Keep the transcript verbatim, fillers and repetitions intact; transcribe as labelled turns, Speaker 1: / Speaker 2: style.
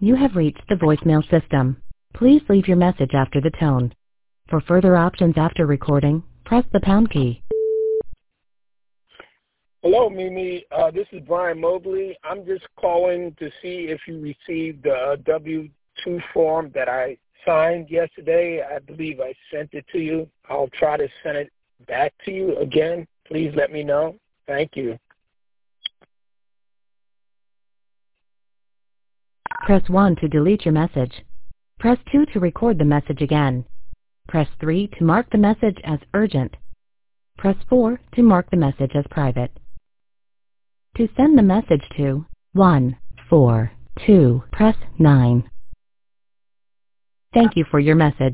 Speaker 1: You have reached the voicemail system. Please leave your message after the tone. For further options after recording, press the pound key.
Speaker 2: Hello, Mimi. Uh, this is Brian Mobley. I'm just calling to see if you received the uh, W two form that I signed yesterday. I believe I sent it to you. I'll try to send it back to you again. Please let me know. Thank you.
Speaker 1: Press one to delete your message. Press two to record the message again. Press three to mark the message as urgent. Press four to mark the message as private. To send the message to one four two, press nine. Thank you for your message.